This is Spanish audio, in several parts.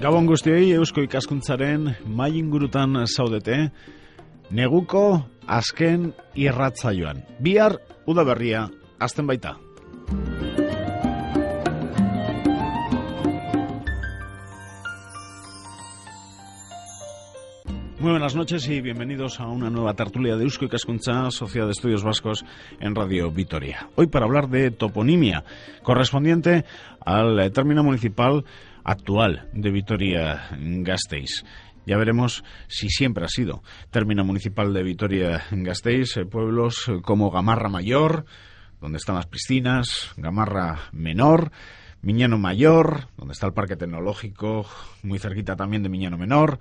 Gabon guztioi, Eusko Ikaskuntzaren mai ingurutan zaudete, neguko azken irratsaioan. Bihar udaberria hasten baita. Muy buenas noches y bienvenidos a una nueva tertulia de Eusko Ikaskuntza, Sociedad de Estudios Vascos en Radio Vitoria. Hoy para hablar de toponimia, correspondiente al término municipal actual de Vitoria-Gasteiz. Ya veremos si siempre ha sido término municipal de Vitoria-Gasteiz, pueblos como Gamarra Mayor, donde están las piscinas, Gamarra Menor, Miñano Mayor, donde está el Parque Tecnológico, muy cerquita también de Miñano Menor,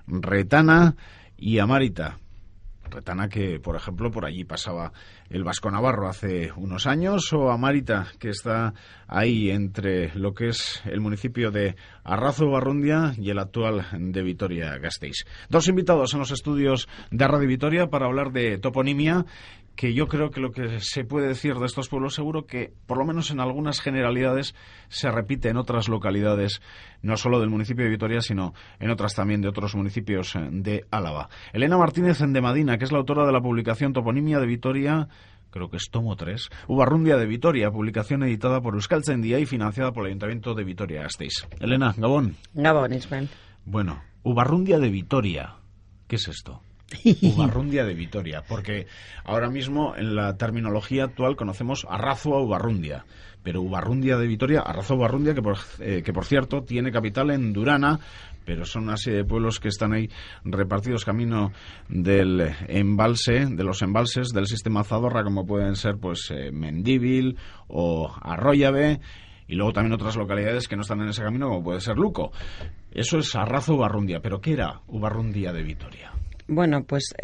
Retana y Amárita. Retana que, por ejemplo, por allí pasaba el Vasco Navarro hace unos años, o Amárita, que está ahí entre lo que es el municipio de Arrazo-Barrundia y el actual de Vitoria-Gasteiz. Dos invitados en los estudios de Radio Vitoria para hablar de toponimia, que yo creo que lo que se puede decir de estos pueblos seguro que, por lo menos en algunas generalidades, se repite en otras localidades, no solo del municipio de Vitoria, sino en otras también de otros municipios de Álava. Elena Martínez Endemadina, que es la autora de la publicación Toponimia de Vitoria, creo que es tomo 3, Ubarrundia de Vitoria, publicación editada por Euskaltzaindia y financiada por el Ayuntamiento de Vitoria-Gasteiz. Elena, Gabón. Gabón, Ismael. Bueno, Ubarrundia de Vitoria, ¿qué es esto? Ubarrundia de Vitoria, porque ahora mismo en la terminología actual conocemos Arrazo a Ubarrundia, pero Ubarrundia de Vitoria, Arrazo a Ubarrundia, que por cierto tiene capital en Durana, pero son una serie de pueblos que están ahí repartidos camino del embalse, de los embalses del sistema Zadorra, como pueden ser pues Mendíbil o Arroyave, y luego también otras localidades que no están en ese camino, como puede ser Luco. Eso es Arrazo Ubarrundia, pero ¿qué era Ubarrundia de Vitoria? Bueno, pues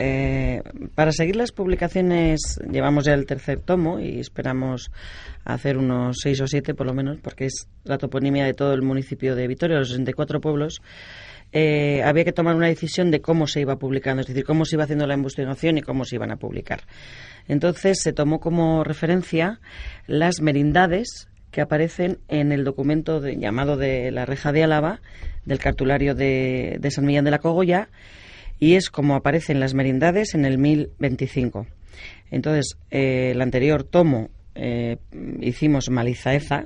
para seguir las publicaciones llevamos ya el tercer tomo y esperamos hacer unos 6 o 7 por lo menos, porque es la toponimia de todo el municipio de Vitoria, los 64 pueblos. Había que tomar una decisión de cómo se iba publicando, es decir, cómo se iba haciendo la investigación y cómo se iban a publicar. Entonces se tomó como referencia las merindades que aparecen en el documento llamado de la Reja de Álava, del cartulario de San Millán de la Cogolla, y es como aparecen las merindades en el 1025. Entonces, el anterior tomo hicimos Malizaeza,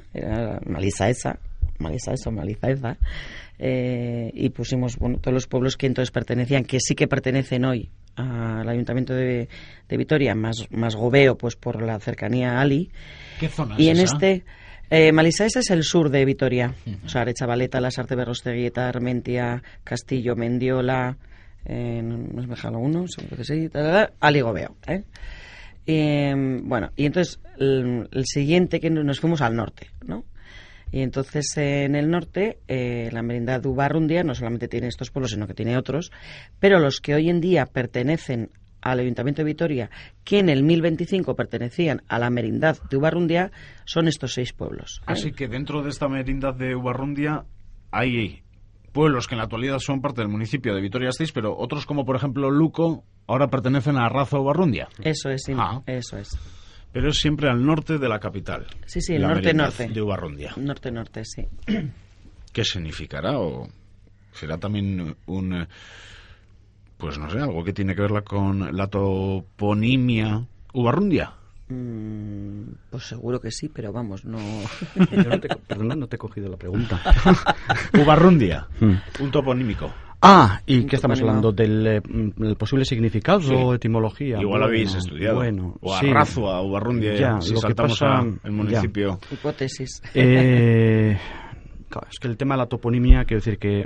y pusimos todos los pueblos que entonces pertenecían, que sí que pertenecen hoy al Ayuntamiento de Vitoria, más Gobeo, pues por la cercanía a Ali. ¿Qué zona y es en esa? Malizaeza es el sur de Vitoria, o sea, Arechavaleta, Lasarte, Berrosteguieta, Armentia, Castillo, Mendiola, no me dejado uno, seguro que sí, Aligobeo, bueno, y entonces el siguiente que nos fuimos al norte, ¿no? Y entonces en el norte la merindad de Ubarrundia no solamente tiene estos pueblos, sino que tiene otros, pero los que hoy en día pertenecen al Ayuntamiento de Vitoria, que en el 1025 pertenecían a la merindad de Ubarrundia, son estos 6 pueblos. Así que dentro de esta merindad de Ubarrundia hay pueblos que en la actualidad son parte del municipio de Vitoria-Gasteiz, pero otros como por ejemplo Luco ahora pertenecen a Arrazo Ubarrundia. Eso es, sí, eso es. Pero es siempre al norte de la capital. Sí, el norte-norte. De Ubarrundia. Norte-norte, sí. ¿Qué significará? ¿O será también pues no sé, algo que tiene que ver con la toponimia Ubarrundia? Pues seguro que sí, pero vamos, no... Perdona, no te he cogido la pregunta. Ubarrundia, un toponímico. ¿Y qué estamos hablando? ¿Del posible significado o etimología? Igual habéis estudiado. O Arrazo a Ubarrundia, ya, si lo saltamos que pasa, al municipio. Ya. Hipótesis. Claro, es que el tema de la toponimia, quiero decir que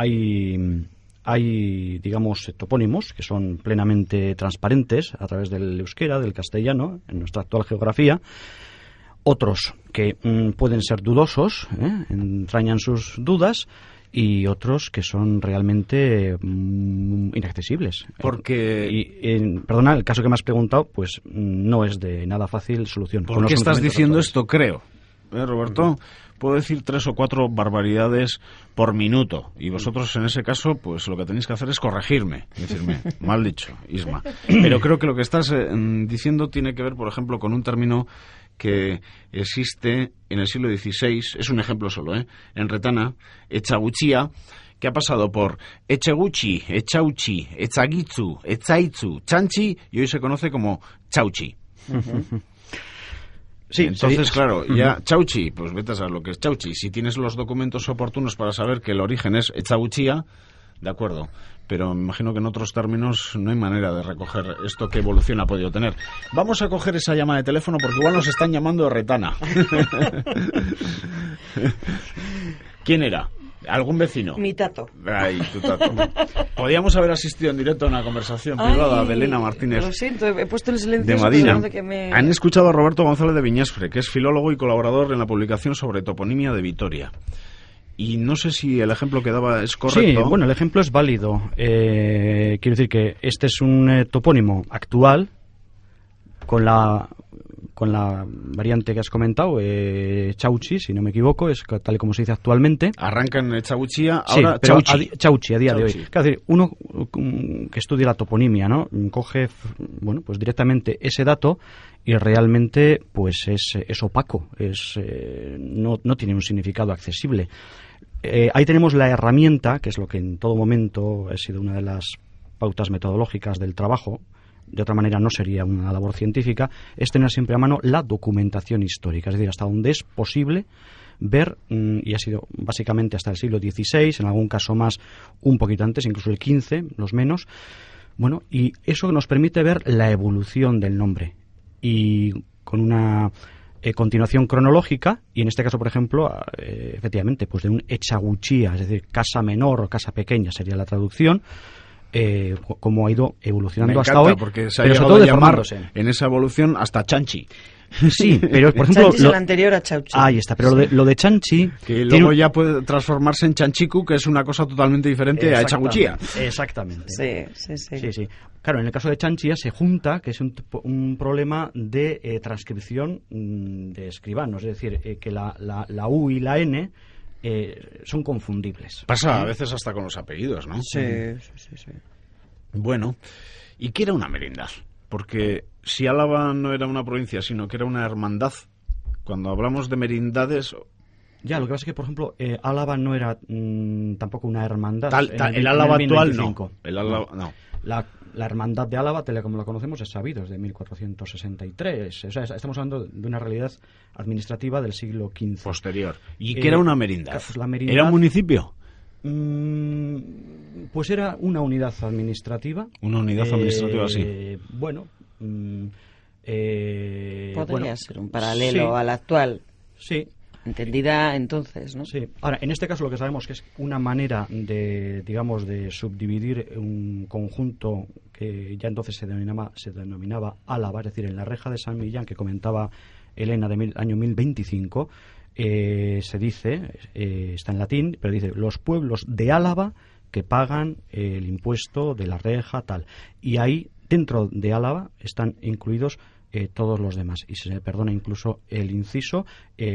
hay, digamos, topónimos que son plenamente transparentes a través del euskera, del castellano, en nuestra actual geografía. Otros que pueden ser dudosos, entrañan sus dudas, y otros que son realmente inaccesibles. Porque... perdona, el caso que me has preguntado, pues no es de nada fácil solución. ¿Por qué estás diciendo esto, creo? Roberto, puedo decir 3 o 4 barbaridades por minuto, y vosotros en ese caso pues lo que tenéis que hacer es corregirme, decirme, mal dicho, Isma. Pero creo que lo que estás diciendo tiene que ver, por ejemplo, con un término que existe en el siglo XVI, es un ejemplo solo, en Retana, Etxagutxia, que ha pasado por Echeguchi, Echauchi, Echagitsu, Echaitsu, Chanchi y hoy se conoce como Chauchi. Sí, entonces, claro, ya Chauchi, pues vete a saber lo que es Chauchi. Si tienes los documentos oportunos para saber que el origen es Echaguchia, de acuerdo, pero me imagino que en otros términos no hay manera de recoger esto que evolución ha podido tener. Vamos a coger esa llamada de teléfono porque igual nos están llamando de Retana. ¿Quién era? ¿Algún vecino? Mi tato. Ay, tu tato. Podíamos haber asistido en directo a una conversación privada de Elena Martínez. Lo siento, he puesto el silencio. De Madina. Que Han escuchado a Roberto González de Viñasfre, que es filólogo y colaborador en la publicación sobre toponimia de Vitoria. Y no sé si el ejemplo que daba es correcto. Sí, bueno, el ejemplo es válido. Quiero decir que este es un topónimo actual con la variante que has comentado, Chauchi, si no me equivoco, es tal y como se dice actualmente. Arranca en Echaguchia, ahora sí, pero Chauchi. A día Chauchi. de hoy. Claro, uno que estudia la toponimia, ¿no? Coge, bueno, pues directamente ese dato y realmente pues es opaco, no tiene un significado accesible. Ahí tenemos la herramienta, que es lo que en todo momento ha sido una de las pautas metodológicas del trabajo. De otra manera no sería una labor científica, es tener siempre a mano la documentación histórica, es decir, hasta donde es posible ver, y ha sido básicamente hasta el siglo XVI, en algún caso más un poquito antes, incluso el XV, los menos, bueno, y eso nos permite ver la evolución del nombre, y con una continuación cronológica, y en este caso, por ejemplo, efectivamente, pues de un Echaguchia, es decir, casa menor o casa pequeña sería la traducción, cómo ha ido evolucionando hasta hoy, porque se ha pero sobre llegado todo a llamar deformándose. En esa evolución hasta Chanchi. Sí, pero por ejemplo... Chanchi es el anterior a Chauchi. Ahí está, pero lo de Chanchi... Que luego ya puede transformarse en Chanchiku, que es una cosa totalmente diferente a Echaguchia. Exactamente. Sí. Claro, en el caso de Chanchi ya se junta, que es un problema de transcripción de escribanos, es decir, que la U y la N... son confundibles. Pasa a veces hasta con los apellidos, ¿no? Sí. Bueno, ¿y qué era una merindad? Porque si Álava no era una provincia, sino que era una hermandad, cuando hablamos de merindades... Ya, lo que pasa es que, por ejemplo, Álava no era tampoco una hermandad. El Álava actual no. El Álava, no. La hermandad de Álava, tal como la conocemos, es sabido, es de 1463. O sea, estamos hablando de una realidad administrativa del siglo XV. Posterior. ¿Y qué era una merindad? Pues la merindad? ¿Era un municipio? Pues era una unidad administrativa. Una unidad administrativa, sí. Bueno. Podría ser un paralelo al actual. Sí. Entendida entonces, ¿no? Sí. Ahora, en este caso lo que sabemos que es una manera de, digamos, de subdividir un conjunto que ya entonces se denominaba Álava, es decir, en la reja de San Millán que comentaba Elena del año 1025, se dice, está en latín, pero dice los pueblos de Álava que pagan el impuesto de la reja, tal. Y ahí, dentro de Álava, están incluidos todos los demás, y se perdona incluso el inciso,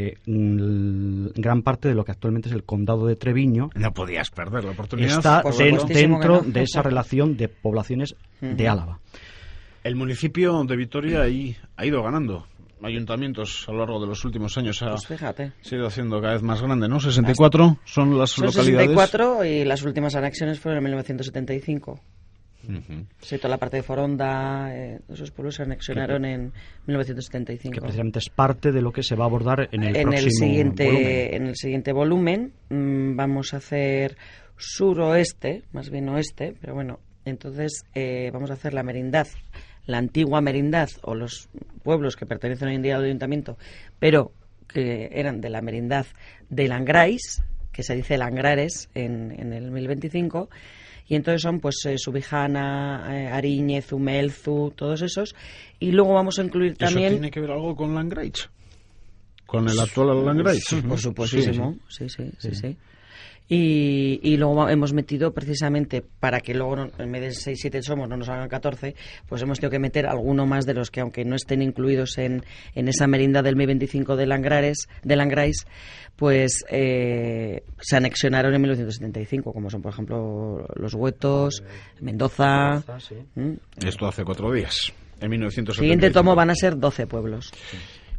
gran parte de lo que actualmente es el condado de Treviño. No podías perder la oportunidad. Está dentro de esa relación de poblaciones de Álava. El municipio de Vitoria ahí ha ido ganando ayuntamientos a lo largo de los últimos años. Pues fíjate. Se ha ido haciendo cada vez más grande, ¿no? 64 son las localidades. 64 y las últimas anexiones fueron en 1975. Sí, toda la parte de Foronda, esos pueblos se anexionaron en 1975. Que precisamente es parte de lo que se va a abordar en el siguiente volumen. Vamos a hacer suroeste, más bien oeste, pero bueno, entonces vamos a hacer la merindad, la antigua merindad, o los pueblos que pertenecen hoy en día al ayuntamiento, pero que eran de la merindad de Langrais, que se dice Langrares en el 1025. Y entonces son pues Subijana, Ariñez, Umelzu, todos esos. Y luego vamos a incluir también... ¿Eso tiene que ver algo con Langrais? ¿Con el actual Langrais? Por supuestísimo, sí. Y luego hemos metido precisamente para que luego en vez de 6-7 somos no nos hagan 14, pues hemos tenido que meter alguno más de los que aunque no estén incluidos en esa merinda del 1025 de Langrais, pues se anexionaron en 1975, como son por ejemplo Los Huetos, Mendoza. Esto hace 4 días, en 1975. Siguiente tomo van a ser 12 pueblos.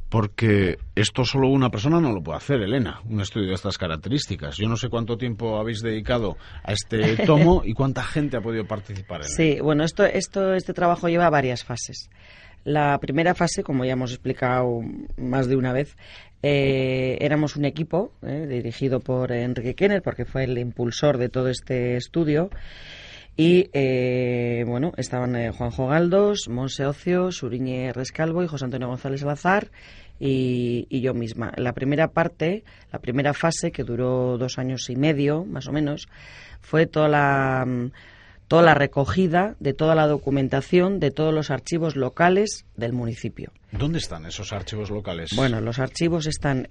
Porque esto solo una persona no lo puede hacer, Elena, un estudio de estas características. Yo no sé cuánto tiempo habéis dedicado a este tomo y cuánta gente ha podido participar en él. Sí, bueno, este trabajo lleva varias fases. La primera fase, como ya hemos explicado más de una vez, éramos un equipo dirigido por Enrique Kenner, porque fue el impulsor de todo este estudio. Y, bueno, estaban Juanjo Galdós, Monse Ocio, Suriñe Rescalvo y José Antonio González Salazar y yo misma. La primera fase, que duró 2 años y medio, más o menos, fue toda la recogida de toda la documentación de todos los archivos locales del municipio. ¿Dónde están esos archivos locales? Bueno, los archivos están...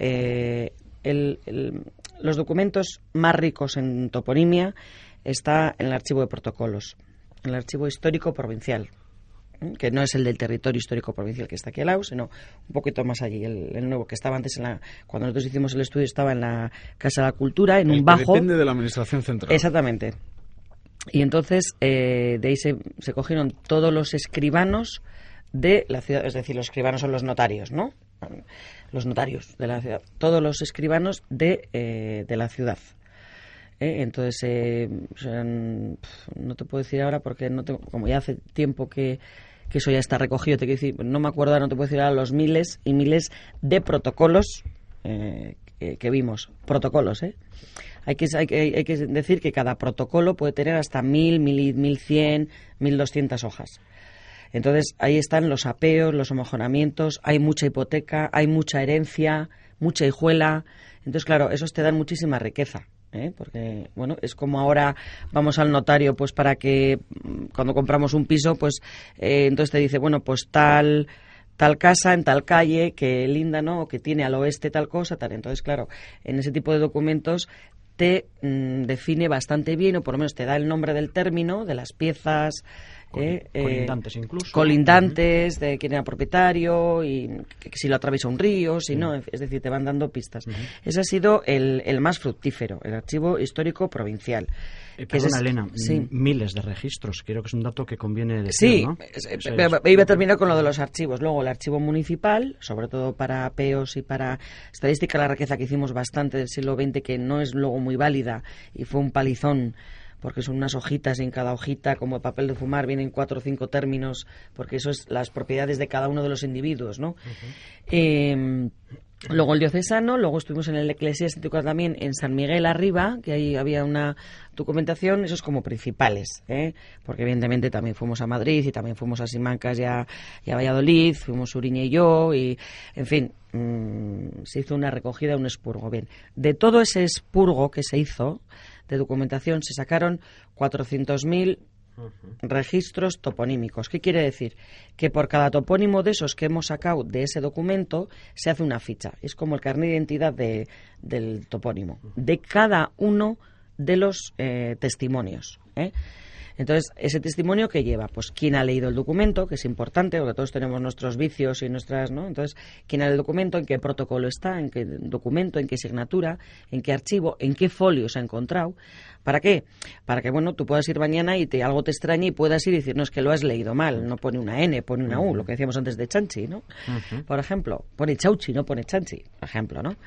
los documentos más ricos en toponimia está en el archivo de protocolos, en el archivo histórico provincial, que no es el del territorio histórico provincial que está aquí al lado, sino un poquito más allí, el nuevo que estaba antes cuando nosotros hicimos el estudio estaba en la Casa de la Cultura, en un bajo. Depende de la administración central. Exactamente. Y entonces de ahí se cogieron todos los escribanos de la ciudad, es decir, los escribanos son los notarios, ¿no? Los notarios de la ciudad, todos los escribanos de la ciudad. Entonces, no te puedo decir ahora porque no tengo, como ya hace tiempo que eso ya está recogido, te quiero decir, no me acuerdo, no te puedo decir ahora los miles y miles de protocolos que vimos. Protocolos, Hay que decir que cada protocolo puede tener hasta 1.000, 1.100, 1.200 hojas. Entonces, ahí están los apeos, los homogeneamientos, hay mucha hipoteca, hay mucha herencia, mucha hijuela. Entonces, claro, esos te dan muchísima riqueza. Porque, bueno, es como ahora vamos al notario, pues para que cuando compramos un piso, pues entonces te dice, bueno, pues tal casa en tal calle, que linda, ¿no? O que tiene al oeste tal cosa, tal. Entonces, claro, en ese tipo de documentos te define bastante bien, o por lo menos te da el nombre del término, de las piezas, colindantes incluso. Colindantes, de quién era propietario, y que si lo atraviesa un río, si no, es decir, te van dando pistas. Ese ha sido el más fructífero, el archivo histórico provincial. Perdona, Elena, sí. Miles de registros, creo que es un dato que conviene decir, sí, ¿no? Iba a terminar con lo de los archivos. Luego el archivo municipal, sobre todo para apeos y para estadística, la riqueza que hicimos bastante del siglo XX, que no es luego muy válida y fue un palizón, porque son unas hojitas y en cada hojita, como papel de fumar, vienen 4 o 5 términos, porque eso es las propiedades de cada uno de los individuos, ¿no? Luego el diocesano, luego estuvimos en el eclesiástico también en San Miguel arriba, que ahí había una documentación, esos como principales, porque evidentemente también fuimos a Madrid y también fuimos a Simancas y a Valladolid, fuimos Uriñe y yo, y en fin, se hizo una recogida, un expurgo. Bien, de todo ese expurgo que se hizo de documentación se sacaron 400.000 registros toponímicos. ¿Qué quiere decir? Que por cada topónimo de esos que hemos sacado de ese documento se hace una ficha. Es como el carnet de identidad del topónimo, de cada uno de los testimonios. Entonces, ese testimonio que lleva, pues quién ha leído el documento, que es importante, porque todos tenemos nuestros vicios y nuestras, ¿no? Entonces, quién ha leído el documento, en qué protocolo está, en qué documento, en qué asignatura, en qué archivo, en qué folio se ha encontrado. ¿Para qué? Para que, bueno, tú puedas ir mañana y algo te extrañe y puedas ir y decir, no, es que lo has leído mal, no pone una N, pone una U, lo que decíamos antes de Chanchi, ¿no? Por ejemplo, pone Chauchi, no pone Chanchi, por ejemplo, ¿no?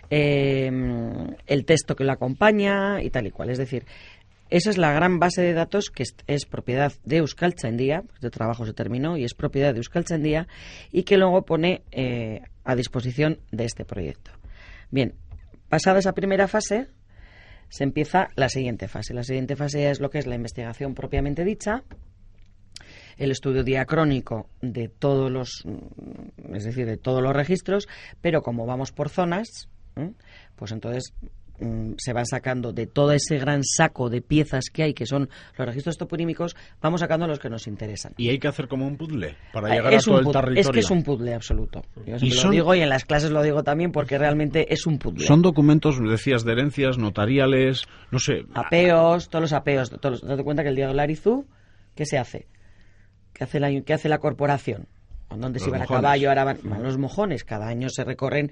El texto que lo acompaña y tal y cual, es decir, esa es la gran base de datos que es propiedad de Euskaltzaindia, este trabajo se terminó y es propiedad de Euskaltzaindia y que luego pone a disposición de este proyecto. Bien, pasada esa primera fase, se empieza la siguiente fase. La siguiente fase es lo que es la investigación propiamente dicha, el estudio diacrónico de todos los, es decir, de todos los registros, pero como vamos por zonas, pues entonces se van sacando de todo ese gran saco de piezas que hay, que son los registros toponímicos, vamos sacando los que nos interesan. Y hay que hacer como un puzzle para llegar a todo el territorio. Es que es un puzzle absoluto. Yo siempre lo digo y en las clases lo digo también porque realmente es un puzzle. Son documentos, decías, de herencias, notariales, no sé. Apeos, todos los apeos. Date cuenta que el Diego Larizú, ¿qué se hace? ¿Qué hace la corporación? Cuando antes Los iban mojones. a caballo, ahora van los mojones. Cada año se recorren,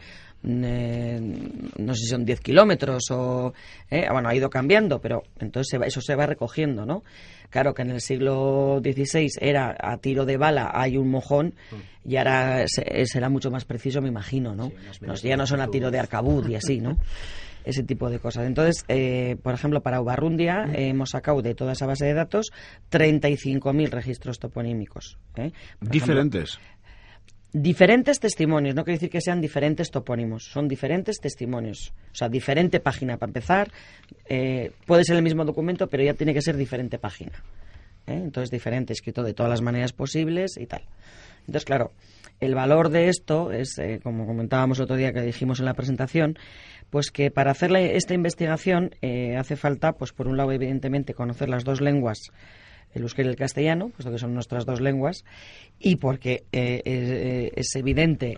no sé si son 10 kilómetros o... bueno, ha ido cambiando, pero entonces eso se va recogiendo, ¿no? Claro que en el siglo XVI era a tiro de bala, hay un mojón, y ahora será mucho más preciso, me imagino, ¿no? Ya no son a tiro de arcabuz y así, ¿no? Ese tipo de cosas. Entonces, por ejemplo, para Ubarrundia hemos sacado de toda esa base de datos 35.000 registros toponímicos. Diferentes. Diferentes testimonios, no quiere decir que sean diferentes topónimos, son diferentes testimonios. O sea, diferente página para empezar. Puede ser el mismo documento, pero ya tiene que ser diferente página. Entonces, diferente, escrito de todas las maneras posibles y tal. Entonces, claro, el valor de esto es, como comentábamos el otro día que dijimos en la presentación, pues que para hacer esta investigación hace falta, pues por un lado, evidentemente, conocer las dos lenguas, el euskera y el castellano, puesto que son nuestras dos lenguas, y porque es evidente,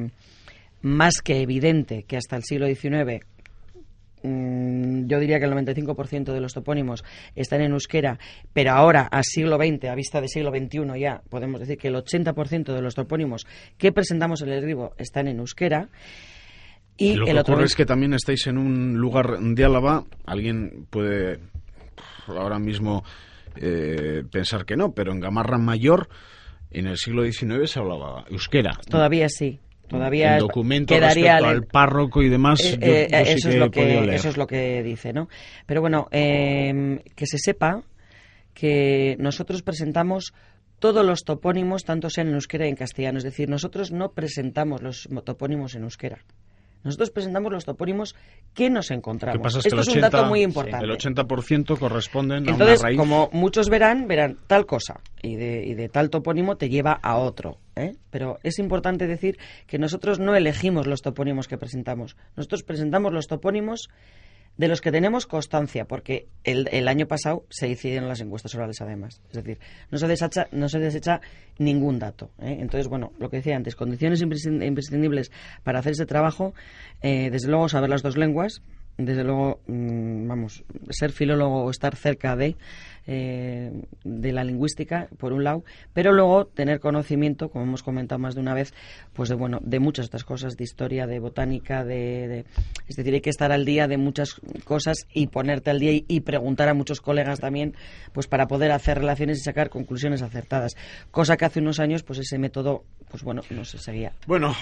más que evidente, que hasta el siglo XIX yo diría que el 95% de los topónimos están en euskera, pero ahora, a siglo XX, a vista de siglo XXI ya, podemos decir que el 80% de los topónimos que presentamos en el libro están en euskera. Y lo que ocurre es que también estáis en un lugar de Álava, alguien puede ahora mismo pensar que no, pero en Gamarra Mayor, en el siglo XIX se hablaba euskera. Todavía sí. Todavía el documento quedaría respecto al párroco y demás, yo eso, sí que eso es lo que dice, ¿no? Pero bueno, que se sepa que nosotros presentamos todos los topónimos, tanto sean en euskera y en castellano. Es decir, nosotros no presentamos los topónimos en euskera. Nosotros presentamos los topónimos que nos encontramos. Lo que pasa es Esto que es un dato muy importante. El 80% corresponden a Entonces, una raíz. como muchos verán tal cosa y de tal topónimo te lleva a otro. Pero es importante decir que nosotros no elegimos los topónimos que presentamos. Nosotros presentamos los topónimos de los que tenemos constancia, porque el año pasado se hicieron las encuestas orales además. Es decir, no se desecha ningún dato. Entonces, bueno, lo que decía antes, condiciones imprescindibles para hacer ese trabajo, desde luego saber las dos lenguas, desde luego, ser filólogo o estar cerca de la lingüística, por un lado, pero luego tener conocimiento, como hemos comentado más de una vez, pues de muchas otras cosas, de historia, de botánica, es decir, hay que estar al día de muchas cosas y ponerte al día y preguntar a muchos colegas también, pues para poder hacer relaciones y sacar conclusiones acertadas, cosa que hace unos años, pues ese método, pues bueno, no se seguía. Bueno,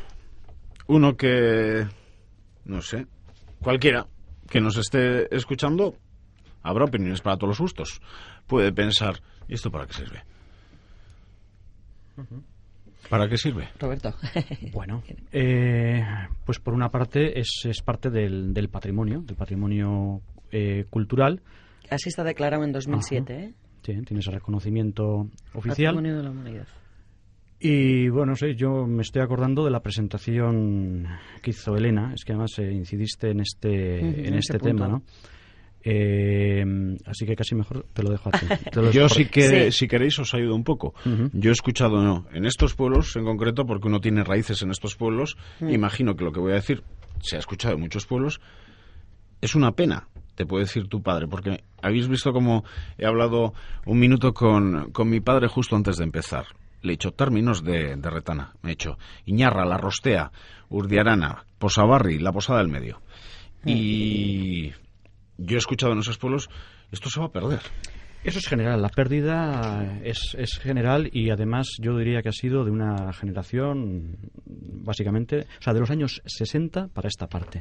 uno que, no sé, cualquiera que nos esté escuchando, habrá opiniones para todos los gustos. Puede pensar, ¿y esto para qué sirve? ¿Para qué sirve? Roberto. Bueno, pues por una parte es parte del patrimonio cultural. Así está declarado en 2007, Sí, tiene ese reconocimiento oficial. Patrimonio de la Humanidad. Y bueno, no sé, yo me estoy acordando de la presentación que hizo Elena, es que además incidiste en este tema, ¿no? Así que casi mejor te lo dejo a ti. Yo sí que, si queréis, os ayudo un poco. Yo he escuchado, en estos pueblos en concreto, porque uno tiene raíces en estos pueblos, imagino que lo que voy a decir se ha escuchado en muchos pueblos, es una pena, te puede decir tu padre, porque habéis visto cómo he hablado un minuto con mi padre justo antes de empezar. Le he hecho términos de retana, me he hecho Iñarra, La Rostea, Urdiarana, Posabarri, La Posada del Medio. Y yo he escuchado en esos pueblos, esto se va a perder. Eso es general, la pérdida es general y además yo diría que ha sido de una generación, básicamente, o sea, de los años 60 para esta parte.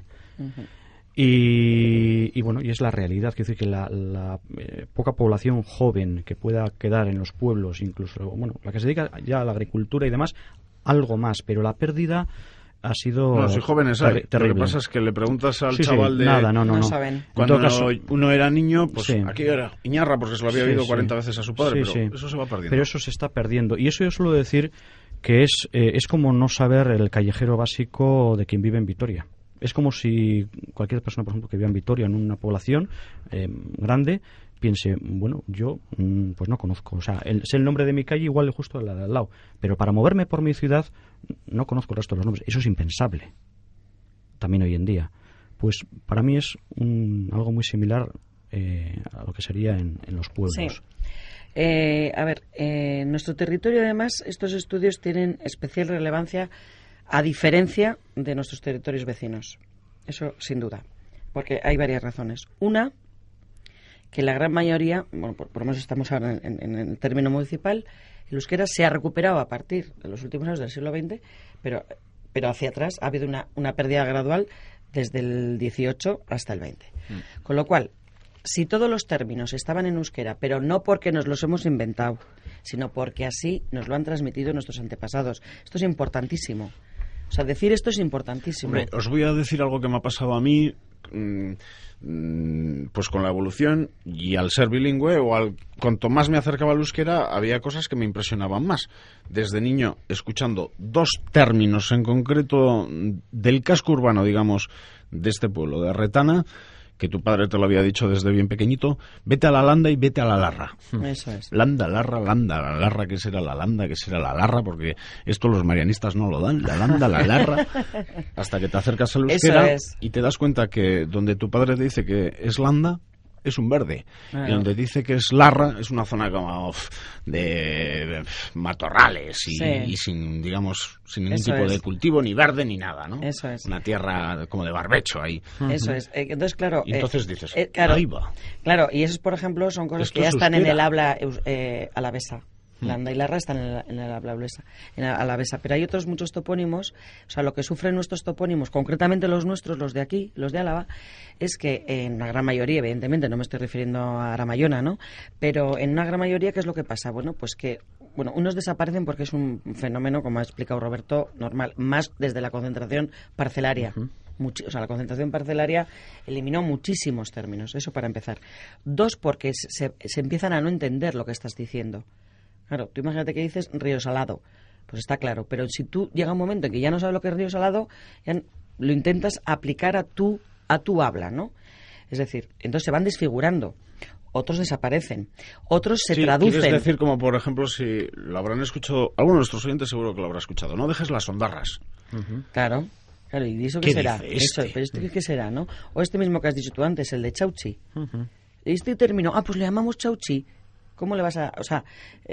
Y bueno, y es la realidad, quiero decir que la poca población joven que pueda quedar en los pueblos, incluso, bueno, la que se dedica ya a la agricultura y demás, algo más, pero la pérdida ha sido no, si jóvenes hay. terrible. Lo que pasa es que le preguntas al chaval de... Nada, no saben. Cuando uno era niño, pues aquí era Iñarra, porque se lo había oído 40 veces a su padre, pero eso se va perdiendo. Pero eso se está perdiendo. Y eso yo suelo decir que es como no saber el callejero básico de quien vive en Vitoria. Es como si cualquier persona, por ejemplo, que viva en Vitoria, en una población grande, piense, bueno, yo pues no conozco, o sea, sé el nombre de mi calle igual justo de la de al lado, pero para moverme por mi ciudad no conozco el resto de los nombres. Eso es impensable, también hoy en día. Pues para mí es algo muy similar a lo que sería en los pueblos. Sí. A ver, nuestro territorio, además, estos estudios tienen especial relevancia a diferencia de nuestros territorios vecinos. Eso, sin duda. Porque hay varias razones. Una, que la gran mayoría, bueno, por lo menos estamos ahora en el término municipal, el euskera se ha recuperado a partir de los últimos años del siglo XX, pero hacia atrás ha habido una pérdida gradual desde el 18 hasta el 20. Con lo cual, si todos los términos estaban en euskera, pero no porque nos los hemos inventado, sino porque así nos lo han transmitido nuestros antepasados. Esto es importantísimo. O sea, decir esto es importantísimo. Hombre, os voy a decir algo que me ha pasado a mí, pues con la evolución, y al ser bilingüe, cuanto más me acercaba al euskera, había cosas que me impresionaban más. Desde niño, escuchando dos términos en concreto del casco urbano, digamos, de este pueblo, de Retana, que tu padre te lo había dicho desde bien pequeñito: vete a la landa y vete a la larra. Eso es. Landa, la larra, ¿qué será la landa, qué será la larra? Porque esto los marianistas no lo dan, la landa, la larra, hasta que te acercas al euskera y te das cuenta que donde tu padre te dice que es landa, es un verde. Y donde dice que es larra, es una zona como de matorrales y sin, digamos, sin ningún tipo de cultivo, ni verde, ni nada, ¿no? Eso es. Una tierra como de barbecho ahí. Eso es. Entonces, claro... Y entonces dices, claro, ahí va. Claro, y esos, por ejemplo, son cosas que ya están en el habla alavesa. Landa y larra están en el habla alavesa, pero hay otros muchos topónimos. O sea, lo que sufren nuestros topónimos, concretamente los nuestros, los de aquí, los de Álava, es que en una gran mayoría, evidentemente, no me estoy refiriendo a Aramayona, ¿no? Pero en una gran mayoría, ¿qué es lo que pasa? Bueno, pues que unos desaparecen porque es un fenómeno, como ha explicado Roberto, normal, más desde la concentración parcelaria. O sea, la concentración parcelaria eliminó muchísimos términos, eso para empezar. Dos, porque se empiezan a no entender lo que estás diciendo. Claro, tú imagínate que dices río salado, pues está claro, pero si tú llega un momento en que ya no sabes lo que es río salado, ya lo intentas aplicar a tu habla, ¿no? Es decir, entonces se van desfigurando, otros desaparecen, otros se traducen. Quieres decir, como por ejemplo, si lo habrán escuchado, alguno de nuestros oyentes seguro que lo habrá escuchado, no dejes las ondarras. Claro, ¿y eso qué será? Eso, pero ¿este qué será, no? O este mismo que has dicho tú antes, el de chauchi. Este término, pues le llamamos chauchi. ¿Cómo le vas a, o sea,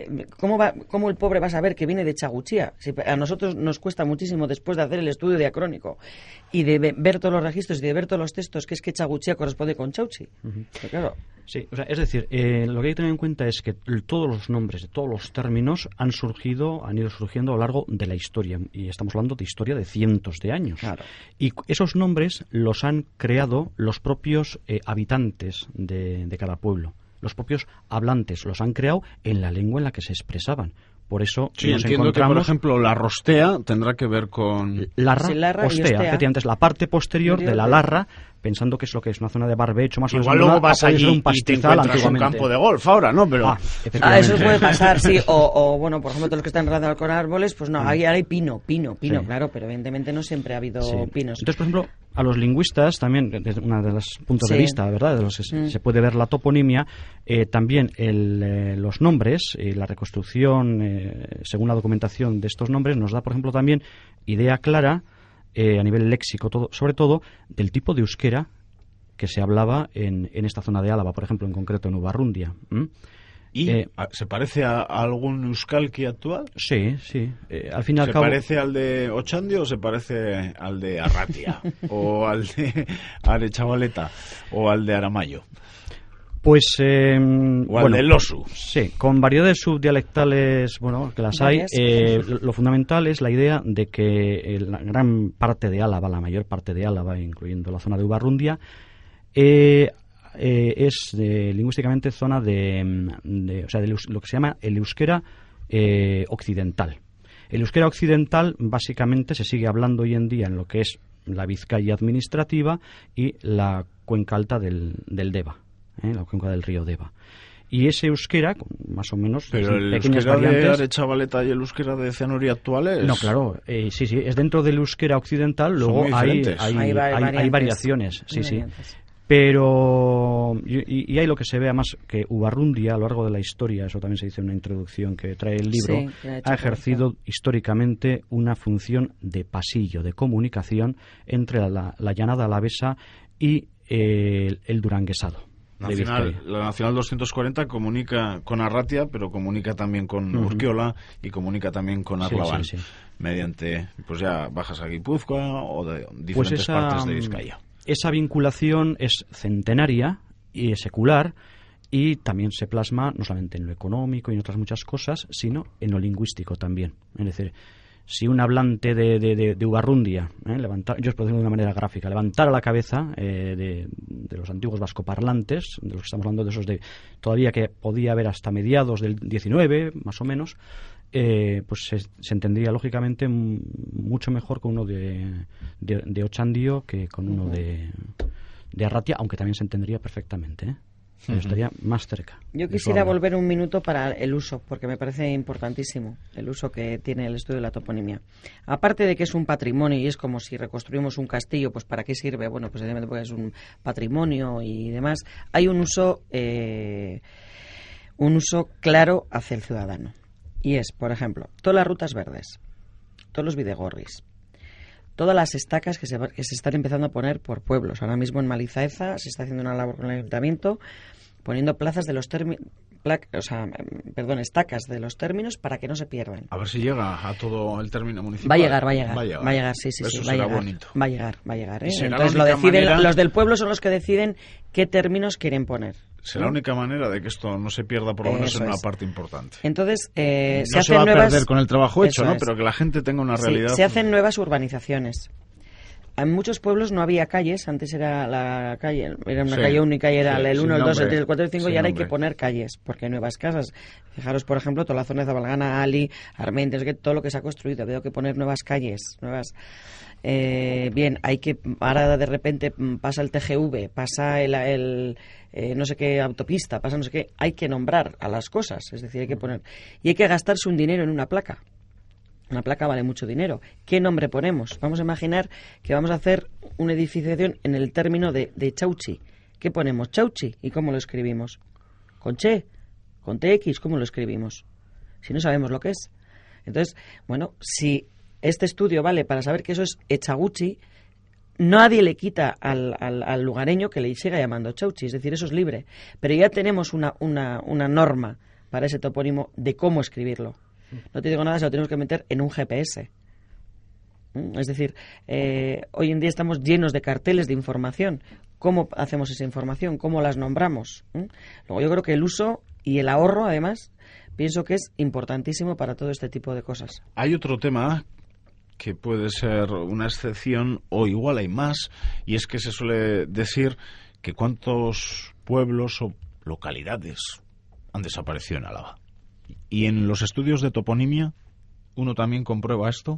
cómo el pobre va a saber que viene de Chaguchía? Si a nosotros nos cuesta muchísimo, después de hacer el estudio diacrónico y de ver todos los registros y de ver todos los textos, que es que Chaguchía corresponde con Chauchi. Pero claro. Sí, o sea, es decir, lo que hay que tener en cuenta es que todos los nombres de todos los términos han ido surgiendo a lo largo de la historia, y estamos hablando de historia de cientos de años. Claro. Y esos nombres los han creado los propios habitantes de cada pueblo. Los propios hablantes los han creado en la lengua en la que se expresaban. Por eso sí, nos entiendo encontramos... que, por ejemplo, la rostea tendrá que ver con... Larra, ostea. Efectivamente, es la parte posterior de la larra, pensando que es lo que es una zona de barbecho, más o menos. Igual luego vas allí un y te pastizal encuentras un campo de golf ahora, ¿no? Pero... eso puede pasar, sí. O bueno, por ejemplo, todos los que están relacionados con árboles, pues no, ahora hay pino, sí. Claro, pero evidentemente no siempre ha habido pinos. Entonces, por ejemplo, a los lingüistas también, desde una de los puntos de vista, ¿verdad?, de los que se puede ver la toponimia, también los nombres, la reconstrucción, según la documentación de estos nombres, nos da, por ejemplo, también idea clara, a nivel léxico, sobre todo, del tipo de euskera que se hablaba en esta zona de Álava, por ejemplo, en concreto en Ubarrundia. ¿Y se parece a algún euskalki actual? Sí. Al fin y al cabo... ¿Se parece al de Ochandio o se parece al de Arratia? ¿O al de Arechavaleta? ¿O al de Aramayo? Pues... o al de Losu. Sí, con variedades subdialectales, bueno, que las hay. Lo fundamental es la idea de que la gran parte de Álava, la mayor parte de Álava, incluyendo la zona de Ubarrundia, es lingüísticamente zona de lo que se llama el euskera occidental. El euskera occidental básicamente se sigue hablando hoy en día en lo que es la Vizcaya administrativa y la cuenca alta del Deva, la cuenca del río Deva. Y ese euskera, más o menos... Pero el pequeñas euskera variantes, de Arechavaleta y el euskera de Cianuri actuales... No, claro, sí, es dentro del euskera occidental, luego hay variaciones, sí. Pero, y hay lo que se ve además, que Ubarrundia a lo largo de la historia, eso también se dice en una introducción que trae el libro, ha ejercido históricamente una función de pasillo, de comunicación entre la llanada alavesa y el duranguesado. La Nacional 240 comunica con Arratia, pero comunica también con Urquiola y comunica también con Arlabán, mediante, pues ya bajas a Guipúzcoa o de diferentes partes de Vizcaya. Esa vinculación es centenaria y secular, y también se plasma no solamente en lo económico y en otras muchas cosas, sino en lo lingüístico también. Es decir, si un hablante de Ubarrundia, yo os puedo decir de una manera gráfica, levantara la cabeza de los antiguos vascoparlantes, de los que estamos hablando, de esos de todavía que podía haber hasta mediados del 19, más o menos, pues se entendería lógicamente mucho mejor con uno de Ochandio que con uno de Arratia, aunque también se entendería perfectamente, pero estaría más cerca. Yo quisiera volver un minuto para el uso, porque me parece importantísimo el uso que tiene el estudio de la toponimia. Aparte de que es un patrimonio y es como si reconstruimos un castillo, pues ¿para qué sirve? Bueno, pues evidentemente porque es un patrimonio y demás. Hay un uso claro hacia el ciudadano. Y es, por ejemplo, todas las rutas verdes, todos los videgorris, todas las estacas que se están empezando a poner por pueblos. Ahora mismo en Malizaeza se está haciendo una labor con el ayuntamiento poniendo plazas de los estacas de los términos para que no se pierdan. A ver si llega a todo el término municipal. Va a llegar, sí, Eso va a será llegar. Bonito. Va a llegar. Entonces lo deciden, los del pueblo son los que deciden qué términos quieren poner. Será la única manera de que esto no se pierda, por lo menos en una parte importante. Entonces, no se va a perder con el trabajo hecho, ¿no? Pero que la gente tenga una realidad. Se hacen nuevas urbanizaciones. En muchos pueblos no había calles, antes era la calle, era una calle única y era el 1, el 2, el 3, el 4, el 5, y ahora hay que poner calles, porque hay nuevas casas. Fijaros, por ejemplo, toda la zona de Zabalgana, Ali, Armentes, todo lo que se ha construido, veo que poner nuevas calles, nuevas... bien, hay que, ahora de repente pasa el TGV, pasa el no sé qué autopista, pasa no sé qué, hay que nombrar a las cosas, es decir, hay que poner, y hay que gastarse un dinero en una placa. Una placa vale mucho dinero. ¿Qué nombre ponemos? Vamos a imaginar que vamos a hacer una edificación en el término de Chauchi. ¿Qué ponemos? Chauchi. ¿Y cómo lo escribimos? ¿Con Che? ¿Con TX? ¿Cómo lo escribimos? Si no sabemos lo que es. Entonces, bueno, si este estudio vale para saber que eso es Echaguchi, nadie le quita al lugareño que le siga llamando Chauchi. Es decir, eso es libre. Pero ya tenemos una norma para ese topónimo de cómo escribirlo. No te digo nada, se lo tenemos que meter en un GPS. Es decir, hoy en día estamos llenos de carteles de información. ¿Cómo hacemos esa información? ¿Cómo las nombramos? Luego yo creo que el uso y el ahorro, además, pienso que es importantísimo para todo este tipo de cosas. Hay otro tema que puede ser una excepción, o igual hay más, y es que se suele decir que cuántos pueblos o localidades han desaparecido en Álava. ¿Y en los estudios de toponimia uno también comprueba esto?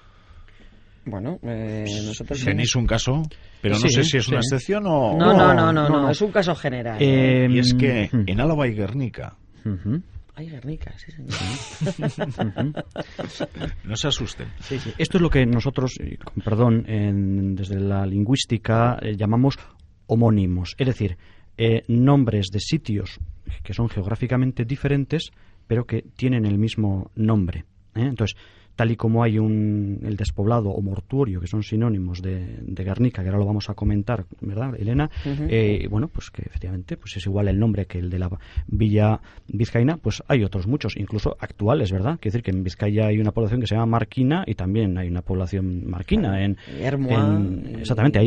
Bueno, nosotros... ¿Tenéis un caso? Pero no sé si es una excepción o... No, es un caso general. Y es que en Álava hay Guernica. Hay Guernica, sí, señor. No se asusten. Sí. Esto es lo que nosotros, con perdón, desde la lingüística llamamos homónimos. Es decir, nombres de sitios que son geográficamente diferentes, pero que tienen el mismo nombre. Entonces, tal y como hay el despoblado o mortuorio, que son sinónimos de Guernica, que ahora lo vamos a comentar, ¿verdad, Elena? Bueno, pues que efectivamente pues es igual el nombre que el de la villa vizcaína, pues hay otros muchos, incluso actuales, ¿verdad? Quiere decir que en Vizcaya hay una población que se llama Marquina y también hay una población marquina. Exactamente,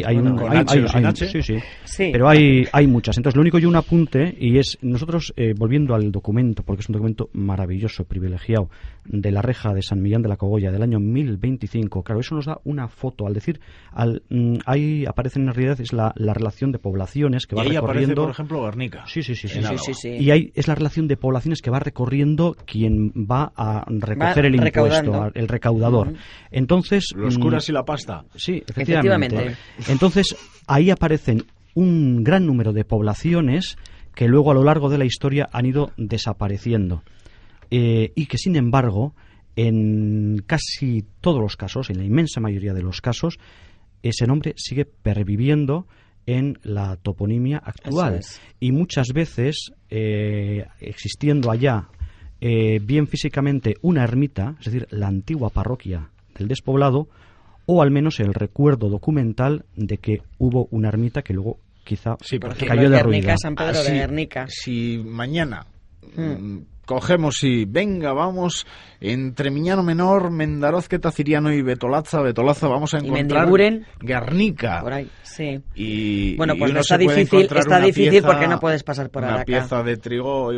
sí. Pero hay muchas. Entonces, lo único, yo un apunte, y es, nosotros, volviendo al documento, porque es un documento maravilloso, privilegiado, de la reja de San Millán de la Cogolla del año 1025, claro, eso nos da una foto, al decir, ahí aparece en realidad es la relación de poblaciones que va recorriendo. Aparece, por ejemplo, Guernica. Sí. Y ahí es la relación de poblaciones que va recorriendo quien va a recoger el impuesto, el recaudador. Entonces, los curas y la pasta. Sí, efectivamente. Entonces, ahí aparecen un gran número de poblaciones que luego a lo largo de la historia han ido desapareciendo. Y que, sin embargo, en casi todos los casos, en la inmensa mayoría de los casos, ese nombre sigue perviviendo en la toponimia actual. Y muchas veces, existiendo allá, bien físicamente, una ermita, es decir, la antigua parroquia del despoblado, o al menos el recuerdo documental de que hubo una ermita que luego quizá Sí, por ejemplo, cayó de Guernica, ruina. San Pedro de Guernica. Si mañana cogemos y venga, vamos, entre Miñano Menor, Mendarozqueta, Ciriano y Betolaza, vamos a Y encontrar Mendiguren. Guernica. Por ahí, sí. Y, Bueno, y pues uno está se puede difícil, encontrar está una difícil pieza- porque no puedes pasar por una Araca. pieza de trigo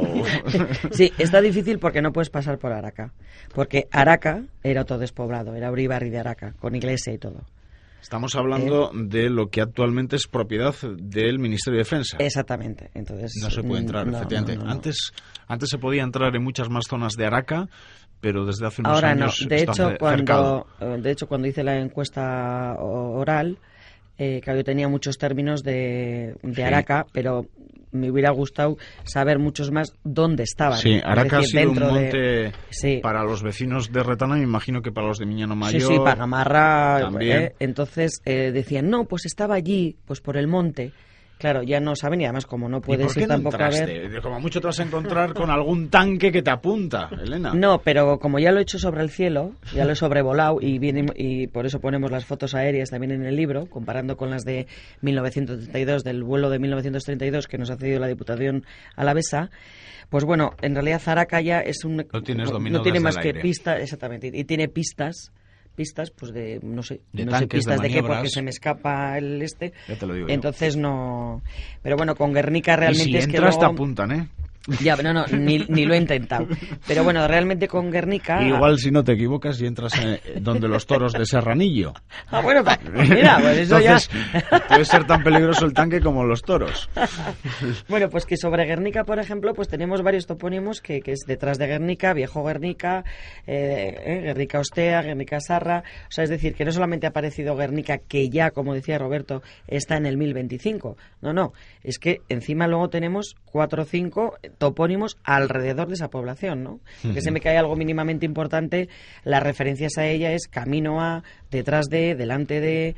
Sí, está difícil porque no puedes pasar por Araca. Porque Araca era todo despoblado, era Uribarri de Araca, con iglesia y todo. Estamos hablando de lo que actualmente es propiedad del Ministerio de Defensa. Exactamente. Entonces, No se puede entrar, no, efectivamente. no, no. Antes se podía entrar en muchas más zonas de Araca, pero desde hace unos Ahora años no. De está cercado. hecho, cuando hice la encuesta oral, claro, yo tenía muchos términos de Sí. Araca, pero me hubiera gustado saber muchos más dónde estaban. Sí, Es Araca decir, ha sido un dentro de- monte Sí. para los vecinos de Retana, me imagino que para los de Miñano Mayor. Sí, sí, para Gamarra. también. Entonces decían, no, pues estaba allí, pues por el monte. Claro, ya no saben y además como no ¿Y puedes por qué ir no tampoco a ver... entraste? Como mucho te vas a encontrar con algún tanque que te apunta, Elena. No, pero como ya lo he hecho sobre el cielo, ya lo he sobrevolado y por eso ponemos las fotos aéreas también en el libro, comparando con las de 1932, del vuelo de 1932 que nos ha cedido la Diputación Alavesa. Pues bueno, en realidad Araca ya es un... Lo tienes dominado no tiene desde más el que aire. pistas, exactamente, y tiene pistas pues de no sé De no sé tanques, pistas de de qué porque maniobras. se me escapa el este. Ya te lo digo yo. Entonces no, pero bueno, con Guernica Y realmente si es que entras te luego- apuntan, ¿eh? ya, no, ni lo he intentado. Pero bueno, realmente con Guernica... Igual si no te equivocas y entras donde los toros de Serranillo. Ah, bueno, pues mira, pues eso Entonces, ya... puede ser tan peligroso el tanque como los toros. Bueno, pues que sobre Guernica, por ejemplo, pues tenemos varios topónimos que es detrás de Guernica, Viejo Guernica, Guernica Ostea, Guernica Sarra. O sea, es decir, que no solamente ha aparecido Guernica, que ya, como decía Roberto, está en el 1025. No, es que encima luego tenemos 4 o 5 topónimos alrededor de esa población, ¿no? Que se me cae algo mínimamente importante, las referencias a ella es camino a, detrás de, delante de,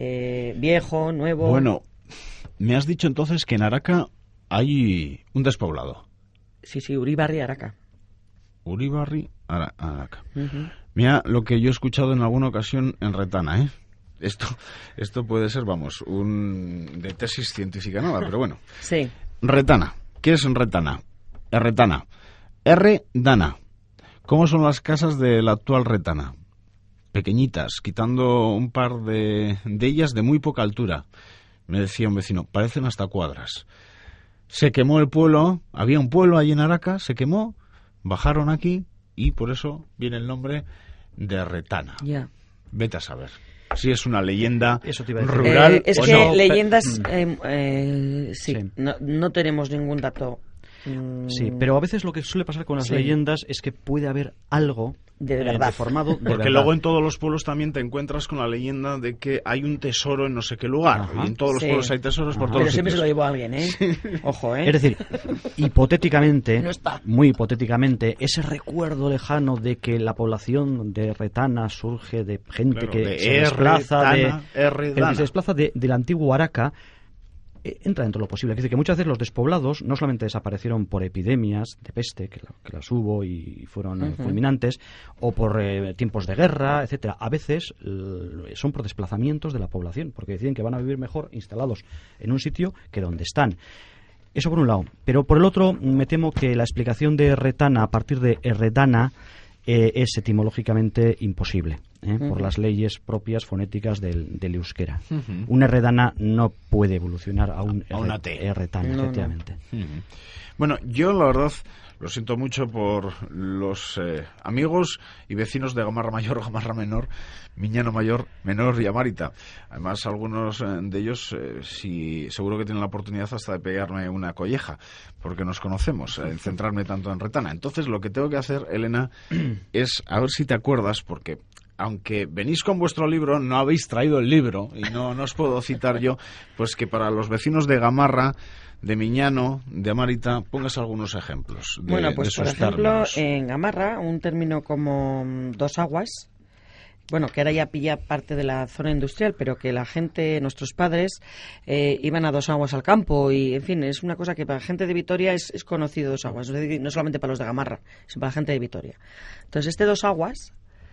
viejo, nuevo... Bueno, me has dicho entonces que en Araca hay un despoblado. Sí, Uribarri, Araca. Uribarri, Araca. Ujú. Mira lo que yo he escuchado en alguna ocasión en Retana, ¿eh? Esto puede ser, vamos, de tesis científica nada, pero bueno. Sí. Retana. ¿Qué es Retana? Retana. Dana. ¿Cómo son las casas de la actual Retana? Pequeñitas, quitando un par de ellas de muy poca altura. Me decía un vecino, parecen hasta cuadras. Se quemó el pueblo, había un pueblo allí en Araca, se quemó, bajaron aquí y por eso viene el nombre de Retana. Ya. Vete a saber si es una leyenda Eso te iba a decir. rural Es o que no. leyendas, sí, Sí. no tenemos ningún dato. Sí, pero a veces lo que suele pasar con las Sí. leyendas es que puede haber algo De verdad. deformado de Porque verdad. luego en todos los pueblos también te encuentras con la leyenda de que hay un tesoro en no sé qué lugar. Ajá. Y en todos los Sí. pueblos hay tesoros por Ajá. todos Pero los siempre se sitios. lo llevó a alguien, ¿eh? Ojo, ¿eh? Es decir, hipotéticamente, No está. muy hipotéticamente, ese recuerdo lejano de que la población de Retana surge de gente Claro, que de se desplaza Retana. que se desplaza del antiguo Araca, entra dentro de lo posible. Es decir, que muchas veces los despoblados no solamente desaparecieron por epidemias de peste, que las hubo y fueron fulminantes, o por tiempos de guerra, etcétera. A veces son por desplazamientos de la población, porque deciden que van a vivir mejor instalados en un sitio que donde están. Eso por un lado. Pero por el otro, me temo que la explicación de Retana a partir de Redana es etimológicamente imposible, por las leyes propias fonéticas del euskera. Un Redana no puede evolucionar a un una T. Retana, No, efectivamente. Bueno, yo la verdad lo siento mucho por los amigos y vecinos de Gamarra Mayor, Gamarra Menor, Miñano Mayor, Menor y Amárita. Además, algunos de ellos seguro que tienen la oportunidad hasta de pegarme una colleja, porque nos conocemos, en centrarme tanto en Retana. Entonces, lo que tengo que hacer, Elena, es a ver si te acuerdas, porque aunque venís con vuestro libro, no habéis traído el libro, y no os puedo citar yo, pues que para los vecinos de Gamarra, de Miñano, de Amárita, pongas algunos ejemplos de, Bueno, de pues por esos ejemplo, términos. en Gamarra, un término como dos aguas, bueno, que ahora ya pilla parte de la zona industrial, pero que la gente, nuestros padres, iban a Dos Aguas al campo y, en fin, es una cosa que para la gente de Vitoria es conocido Dos Aguas, es decir, no solamente para los de Gamarra, sino para la gente de Vitoria. Entonces, este Dos Aguas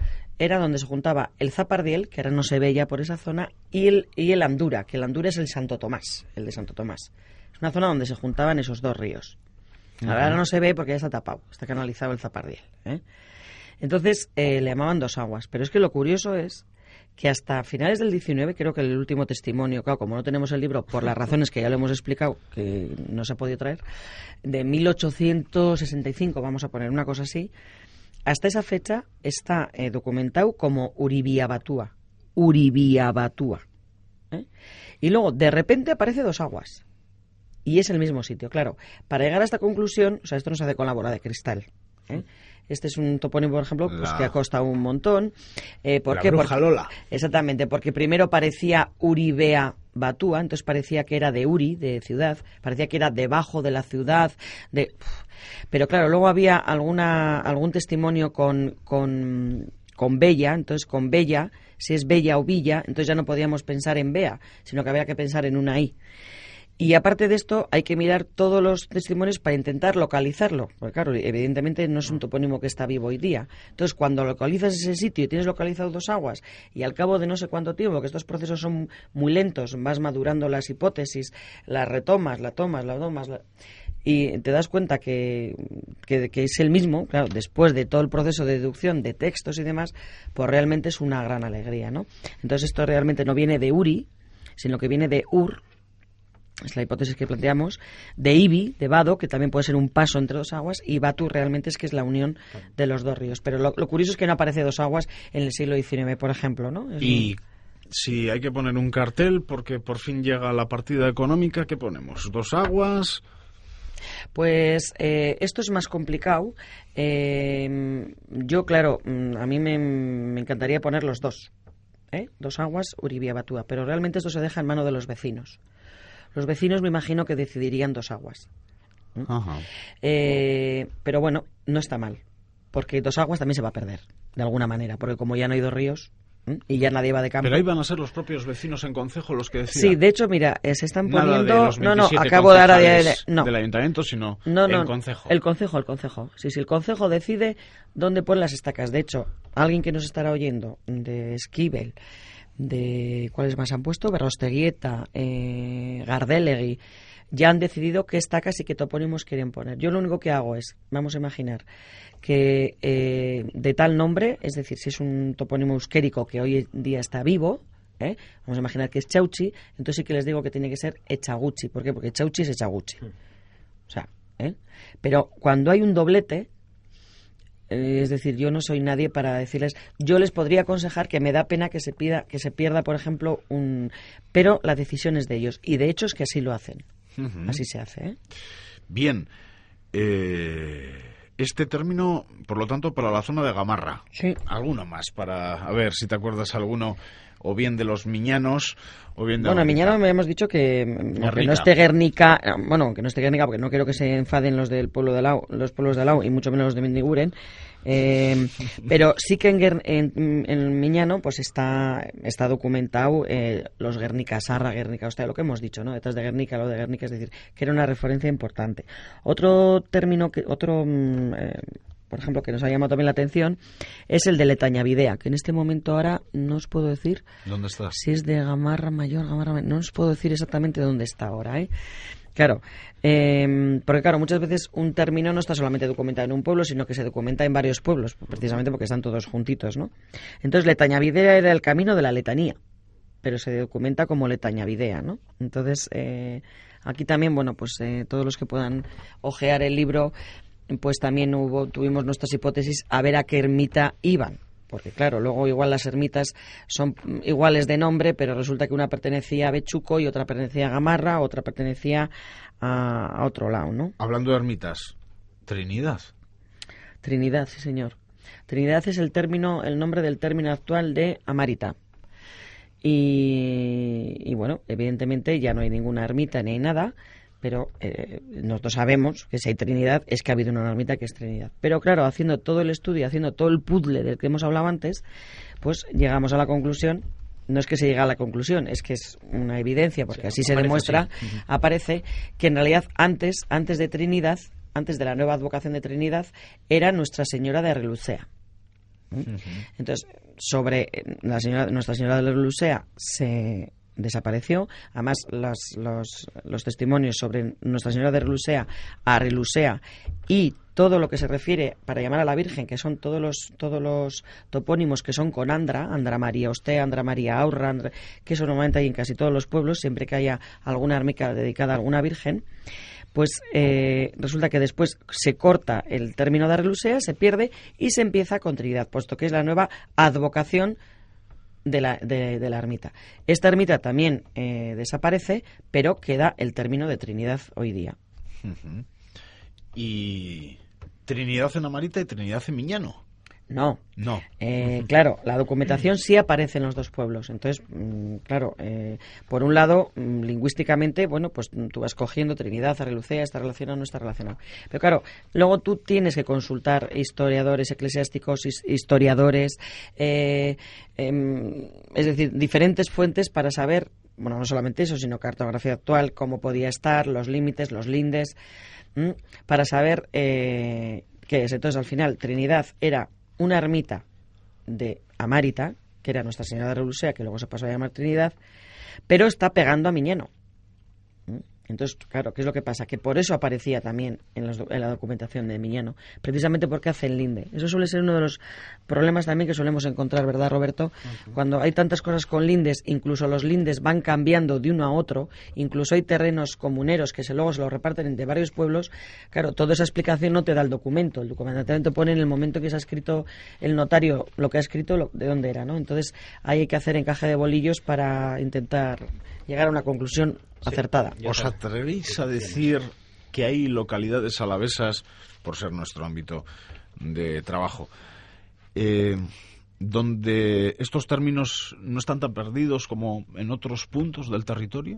era donde se juntaba el Zapardiel, que ahora no se ve ya por esa zona, y el Andura, que el Andura es el Santo Tomás, el de Santo Tomás. Es una zona donde se juntaban esos dos ríos. Ahora no se ve porque ya está tapado, está canalizado el Zapardiel, ¿eh? Entonces le llamaban Dos Aguas, pero es que lo curioso es que hasta finales del 19, creo que el último testimonio, claro, como no tenemos el libro, por las razones que ya lo hemos explicado, que no se ha podido traer, de 1865, vamos a poner una cosa así, hasta esa fecha está documentado como Uribiabatua. ¿Eh? Y luego, de repente, aparece Dos Aguas. Y es el mismo sitio, claro. Para llegar a esta conclusión, o sea, esto no se hace con la bola de cristal, ¿eh? Este es un topónimo, por ejemplo, pues que ha costado un montón. ¿Por qué? Bruja Lola. Exactamente, porque primero parecía Uribea Batúa, entonces parecía que era de Uri, de ciudad, parecía que era debajo de la ciudad, pero claro, luego había algún testimonio con Bella, entonces con Bella, si es Bella o Villa, entonces ya no podíamos pensar en Bea, sino que había que pensar en una I. Y aparte de esto, hay que mirar todos los testimonios para intentar localizarlo. Porque claro, evidentemente no es un topónimo que está vivo hoy día. Entonces, cuando localizas ese sitio y tienes localizado Dos Aguas, y al cabo de no sé cuánto tiempo, que estos procesos son muy lentos, vas madurando las hipótesis, las retomas, la tomas, y te das cuenta que es el mismo, claro, después de todo el proceso de deducción de textos y demás, pues realmente es una gran alegría, ¿no? Entonces, esto realmente no viene de Uri, sino que viene de Ur. Es la hipótesis que planteamos, de Ibi, de Vado, que también puede ser un paso entre dos aguas, y Batu realmente es que es la unión de los dos ríos. Pero lo curioso es que no aparece Dos Aguas en el siglo XIX, por ejemplo, ¿no? Si hay que poner un cartel porque por fin llega la partida económica, ¿qué ponemos? ¿Dos Aguas? Pues esto es más complicado. Yo, claro, a mí me encantaría poner los dos, Dos Aguas, Uribiabatua, pero realmente esto se deja en mano de los vecinos. Los vecinos me imagino que decidirían Dos Aguas. Ajá. Pero bueno, no está mal, porque Dos Aguas también se va a perder, de alguna manera, porque como ya no hay dos ríos y ya nadie va de campo. Pero ahí van a ser los propios vecinos en concejo los que decidan. Sí, de hecho, mira, se están poniendo... Nada de los 27 acabo de dar del ayuntamiento, sino el concejo. El concejo. Sí, el concejo decide dónde pone las estacas. De hecho, alguien que nos estará oyendo de Esquivel, de cuáles más han puesto, Berrosteguieta, Gardelegui, ya han decidido qué estacas y qué topónimos quieren poner. Yo lo único que hago es, vamos a imaginar que de tal nombre, es decir, si es un topónimo euskérico que hoy en día está vivo, vamos a imaginar que es Chauchi, entonces sí que les digo que tiene que ser Echaguchi. ¿Por qué? Porque Chauchi es Echaguchi. O sea, pero cuando hay un doblete, es decir, yo no soy nadie para decirles, yo les podría aconsejar que me da pena que se pierda, por ejemplo, pero la decisión es de ellos, y de hecho es que así lo hacen. Uh-huh. Así se hace, Bien. Este término, por lo tanto, para la zona de Gamarra. Sí. ¿Alguno más? Para a ver si te acuerdas alguno, o bien de los miñanos, o bien de... Bueno, Miñano me hemos dicho que no esté Guernica, que no esté Guernica, porque no quiero que se enfaden los del pueblo de Lau, los pueblos de Lau, y mucho menos los de Mendiguren. Pero sí que en Miñano pues está documentado los Guernica Sarra, Guernica, lo que hemos dicho, ¿no? Detrás de Guernica, lo de Guernica, es decir, que era una referencia importante. Otro término por ejemplo, que nos ha llamado también la atención, es el de Letañavidea, que en este momento ahora no os puedo decir... ¿Dónde está? Si es de Gamarra Mayor, no os puedo decir exactamente dónde está ahora, Claro, porque claro, muchas veces un término no está solamente documentado en un pueblo, sino que se documenta en varios pueblos, precisamente porque están todos juntitos, ¿no? Entonces, Letañavidea era el camino de la letanía, pero se documenta como Letañavidea, ¿no? Entonces, aquí también, bueno, pues todos los que puedan ojear el libro, pues también tuvimos nuestras hipótesis a ver a qué ermita iban. Porque claro, luego igual las ermitas son iguales de nombre, pero resulta que una pertenecía a Bechuco y otra pertenecía a Gamarra, otra pertenecía a otro lado, ¿no? Hablando de ermitas, Trinidad. Trinidad, sí señor. Trinidad es el nombre del término actual de Amárita. Y bueno, evidentemente ya no hay ninguna ermita ni hay nada, pero nosotros sabemos que si hay Trinidad es que ha habido una ermita que es Trinidad. Pero claro, haciendo todo el estudio, haciendo todo el puzzle del que hemos hablado antes, pues llegamos a la conclusión, no es que se llegue a la conclusión, es que es una evidencia, porque así se demuestra, aparece que en realidad antes de Trinidad, antes de la nueva advocación de Trinidad, era Nuestra Señora de Relucea. Entonces, sobre Nuestra Señora de la Relusea se desapareció. Además, los testimonios sobre Nuestra Señora de Relusea, a Relusea y todo lo que se refiere para llamar a la Virgen, que son todos los topónimos que son con Andra María Ostea, Andra María Aurra, que eso normalmente hay en casi todos los pueblos, siempre que haya alguna ermita dedicada a alguna Virgen, pues resulta que después se corta el término de Relusea, se pierde y se empieza con Trinidad, puesto que es la nueva advocación de la ermita. Esta ermita también desaparece, pero queda el término de Trinidad hoy día. Uh-huh. Y Trinidad en Amarita y Trinidad en Miñano. No. Uh-huh. Claro, la documentación sí aparece en los dos pueblos. Entonces, claro, por un lado, lingüísticamente, bueno, pues tú vas cogiendo Trinidad, Relucea, está relacionado o no está relacionado. Pero claro, luego tú tienes que consultar historiadores eclesiásticos, historiadores, es decir, diferentes fuentes para saber, bueno, no solamente eso, sino cartografía actual, cómo podía estar, los límites, los lindes, para saber qué es. Entonces, al final, Trinidad era una ermita de Amárita, que era Nuestra Señora de Relusea, que luego se pasó a llamar Trinidad, pero está pegando a Miñano. Entonces, claro, ¿qué es lo que pasa? Que por eso aparecía también en la documentación de Miñano, precisamente porque hace el linde. Eso suele ser uno de los problemas también que solemos encontrar, ¿verdad, Roberto? Uh-huh. Cuando hay tantas cosas con lindes, incluso los lindes van cambiando de uno a otro, incluso hay terrenos comuneros que luego se los reparten entre varios pueblos, claro, toda esa explicación no te da el documento. El documento te pone en el momento que se ha escrito el notario lo que ha escrito, de dónde era, ¿no? Entonces, ahí hay que hacer encaje de bolillos para intentar llegar a una conclusión acertada. ¿Os atrevéis a decir que hay localidades alavesas, por ser nuestro ámbito de trabajo, donde estos términos no están tan perdidos como en otros puntos del territorio?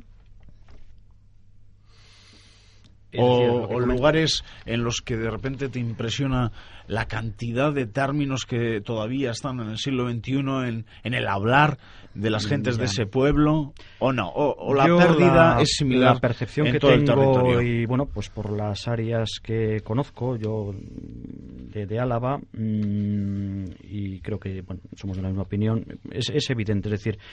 O lugares en los que de repente te impresiona la cantidad de términos que todavía están en el siglo XXI en el hablar de las gentes de ese pueblo, o no, o la pérdida es similar. La percepción en que todo tengo, el territorio. y bueno, pues por las áreas que conozco yo de Álava, y creo que bueno, somos de la misma opinión, es evidente, es decir,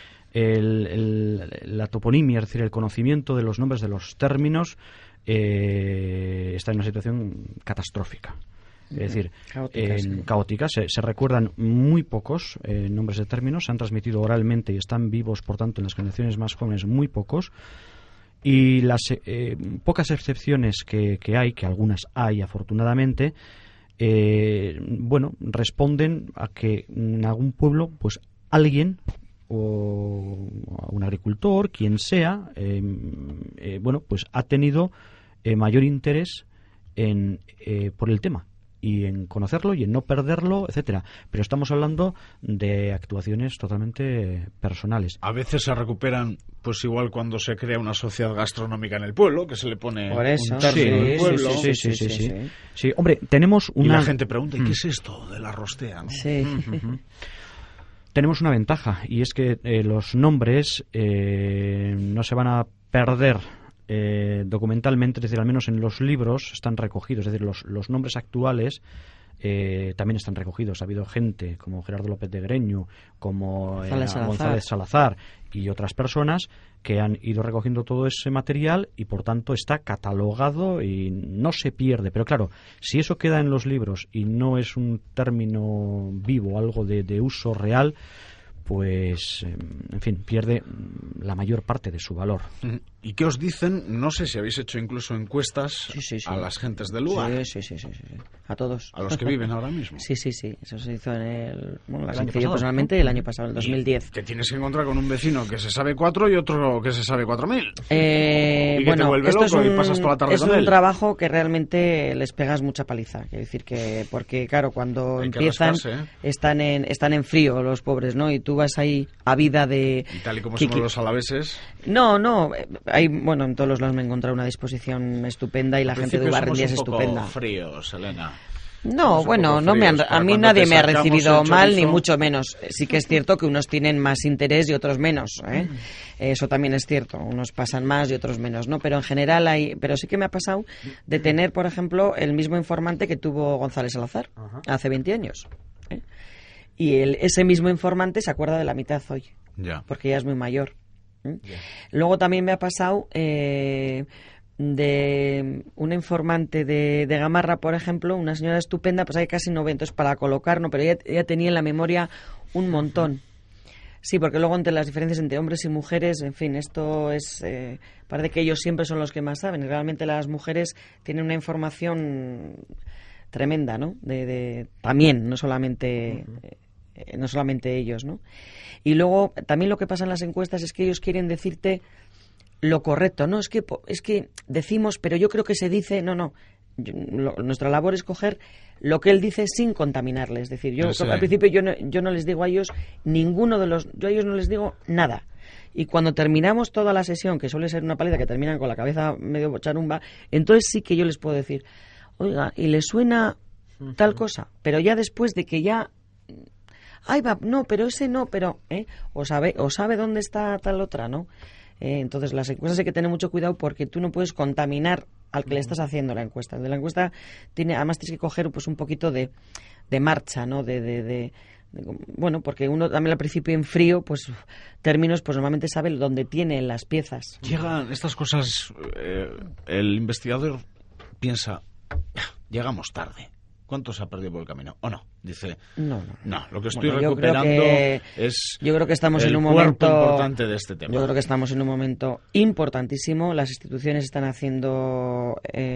la toponimia, es decir, el conocimiento de los nombres de los términos está en una situación catastrófica. Es decir, caótica. Se recuerdan muy pocos nombres de términos, se han transmitido oralmente y están vivos, por tanto, en las generaciones más jóvenes muy pocos. Y las pocas excepciones que hay, que algunas hay afortunadamente, bueno, responden a que en algún pueblo, pues alguien o un agricultor, quien sea, bueno, pues ha tenido mayor interés por el tema y en conocerlo y en no perderlo, etcétera. Pero estamos hablando de actuaciones totalmente personales. A veces se recuperan, pues igual cuando se crea una sociedad gastronómica en el pueblo, que se le pone por eso, un término en el pueblo. Sí, hombre, tenemos una... Y la gente pregunta, ¿y qué es esto de la rostea, no? Sí. Tenemos una ventaja, y es que los nombres no se van a perder documentalmente, es decir, al menos en los libros están recogidos, es decir, los nombres actuales también están recogidos. Ha habido gente como Gerardo López de Greño, como González Salazar y otras personas que han ido recogiendo todo ese material y por tanto está catalogado y no se pierde. Pero claro, si eso queda en los libros y no es un término vivo, algo de uso real, pues, en fin, pierde la mayor parte de su valor. ¿Y qué os dicen? No sé si habéis hecho incluso encuestas a las gentes del lugar. Sí. A todos. A los que viven ahora mismo. Sí. Eso se hizo las hice yo personalmente el año pasado, en el 2010. Te tienes que encontrar con un vecino que se sabe 4 y otro que se sabe 4.000. Y que bueno, te vuelve loco y pasas toda la tarde con él. Es un trabajo que realmente les pegas mucha paliza. Quiero decir que, porque claro, cuando empiezan están en frío los pobres, ¿no? Y tú vas ahí a vida de... Y tal y como somos los alaveses... No, bueno, en todos los lados me he encontrado una disposición estupenda y la gente de Ubarrendia es estupenda. Fríos, Elena. No, bueno, a mí nadie me ha recibido mal, ni mucho menos. Sí que es cierto que unos tienen más interés y otros menos, ¿eh? Eso también es cierto. Unos pasan más y otros menos, ¿no? Pero en general pero sí que me ha pasado de tener, por ejemplo, el mismo informante que tuvo González Salazar hace 20 años. y ese mismo informante se acuerda de la mitad hoy, Ya. porque ya es muy mayor. Luego también me ha pasado de una informante de Gamarra, por ejemplo, una señora estupenda, pues hay casi 90, es para colocar, ¿no? Pero ella tenía en la memoria un montón. Sí, porque luego entre las diferencias entre hombres y mujeres, en fin, esto es... parece que ellos siempre son los que más saben. Realmente las mujeres tienen una información tremenda, ¿no? También, no solamente ellos, ¿no? Y luego, también lo que pasa en las encuestas es que ellos quieren decirte lo correcto, ¿no? Es que decimos, pero yo creo que se dice... No. Nuestra labor es coger lo que él dice sin contaminarles. Es decir, yo al principio yo no les digo a ellos yo a ellos no les digo nada. Y cuando terminamos toda la sesión, que suele ser una paliza que terminan con la cabeza medio bocharumba, entonces sí que yo les puedo decir, oiga, ¿y le suena tal cosa? Pero ya después de que ya... Ay, va, no, pero ese no, pero... O sabe dónde está tal otra, ¿no? Entonces las encuestas hay que tener mucho cuidado porque tú no puedes contaminar al que le estás haciendo la encuesta. De la encuesta además tienes que coger pues un poquito de marcha, ¿no? Bueno, porque uno también al principio en frío, pues términos, pues normalmente sabe dónde tiene las piezas. Llegan estas cosas, el investigador piensa, llegamos tarde. ¿Cuánto se ha perdido por el camino? ¿O no? Dice, no, lo que estoy recuperando es yo creo que estamos el en un cuerpo momento importante de este tema. Yo creo que estamos en un momento importantísimo. Las instituciones están haciendo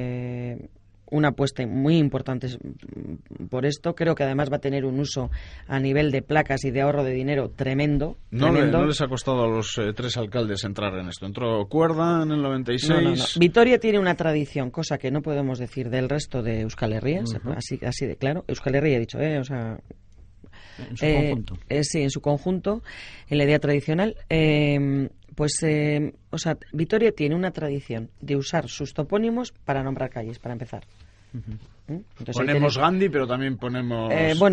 una apuesta muy importante por esto. Creo que además va a tener un uso a nivel de placas y de ahorro de dinero tremendo. No les ha costado a los 3 alcaldes entrar en esto. Entró Cuerda en el 96. No. Vitoria tiene una tradición, cosa que no podemos decir del resto de Euskal Herria, así de claro. Euskal Herria he dicho, o sea... En su conjunto. Sí, en su conjunto, en la idea tradicional. Vitoria tiene una tradición de usar sus topónimos para nombrar calles, para empezar. Entonces, ponemos Gandhi, pero también ponemos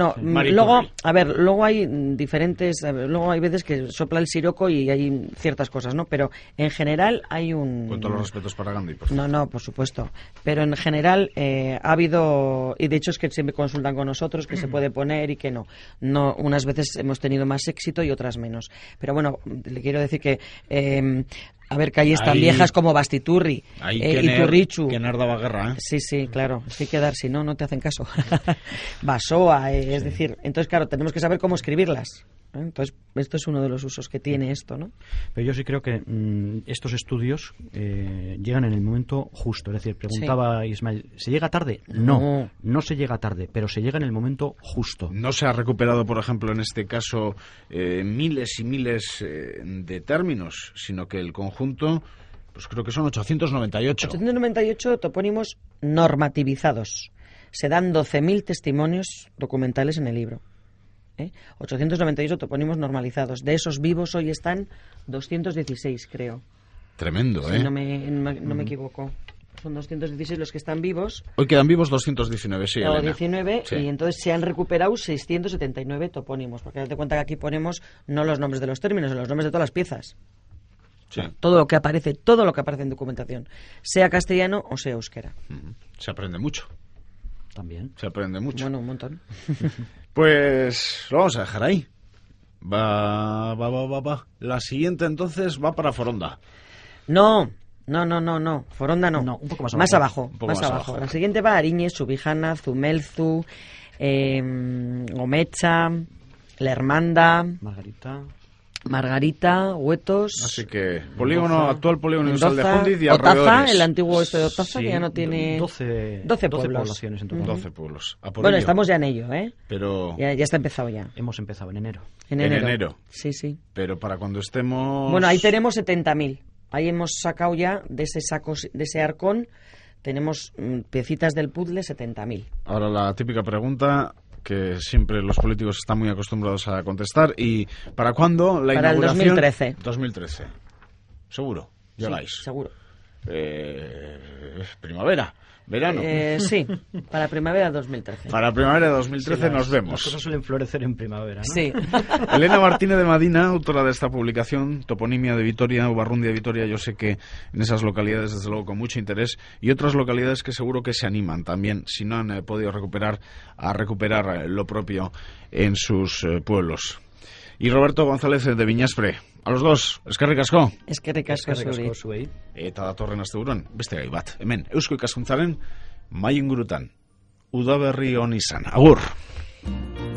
luego hay diferentes, luego hay veces que sopla el siroco y hay ciertas cosas, ¿no? Pero en general hay un... Con todos los respetos para Gandhi, por favor. No, por supuesto. Pero en general ha habido, y de hecho es que siempre consultan con nosotros que se puede poner y que no. Unas veces hemos tenido más éxito y otras menos. Pero bueno, le quiero decir que calles tan viejas como Bastiturri, Iturrichu. Que daba guerra, ¿eh? Sí, claro. Hay que dar, si no te hacen caso. Basoa, es decir, entonces claro, tenemos que saber cómo escribirlas. Entonces, esto es uno de los usos que tiene esto, ¿no? Pero yo sí creo que estos estudios llegan en el momento justo. Es decir, preguntaba Ismael, ¿se llega tarde? No se llega tarde, pero se llega en el momento justo. No se ha recuperado, por ejemplo, en este caso, miles y miles de términos, sino que el conjunto, pues creo que son 898. 898 topónimos normativizados. Se dan 12.000 testimonios documentales en el libro. 898 topónimos normalizados. De esos vivos hoy están 216, creo. Tremendo, si no me equivoco. Son 216 los que están vivos. Hoy quedan vivos 219, sí, Elena. 19, sí. Y entonces se han recuperado 679 topónimos. Porque date cuenta que aquí ponemos no los nombres de los términos, sino los nombres de todas las piezas. Sí. Todo lo que aparece en documentación, sea castellano o sea euskera. Se aprende mucho. También. Se aprende mucho. Bueno, un montón. Pues lo vamos a dejar ahí. Va. La siguiente entonces va para Foronda. No. Foronda no. No, un poco más abajo. Más abajo. La siguiente va a Ariñez, Subijana, Zumelzu, Omecha, Lermanda, Margarita, Huetos. Así que actual polígono industrial de Mendoza, Jundiz y Otaza, alrededores. el antiguo de Otaza, que ya no tiene 12 poblaciones en total. 12 pueblos. Bueno, estamos ya en ello, Pero ya está empezado ya. Hemos empezado en enero. En enero. Sí. Pero para cuando estemos... Bueno, ahí tenemos 70.000. Ahí hemos sacado ya de ese arcón, tenemos piecitas del puzzle 70.000. Ahora la típica pregunta que siempre los políticos están muy acostumbrados a contestar. ¿Y para cuándo la inauguración? Para el 2013. 2013. ¿Seguro? ¿Llegáis? Sí, seguro. primavera, verano. Sí, para primavera 2013. Para primavera de 2013 nos vemos. Las cosas suelen florecer en primavera, ¿no? Sí. Elena Martínez de Madina, autora de esta publicación, Toponimia de Vitoria, Ubarrundia de Vitoria, yo sé que en esas localidades, desde luego, con mucho interés, y otras localidades que seguro que se animan también, si no han podido recuperar lo propio en sus pueblos. Y Roberto González de Viñaspre. A los dos, eskerrik asko. Eskerrik asko zuri. Eta datorren asteburuan, beste gai bat. Hemen, Eusko Ikaskuntzaren mai ingurutan. Udaberri on izan. Agur.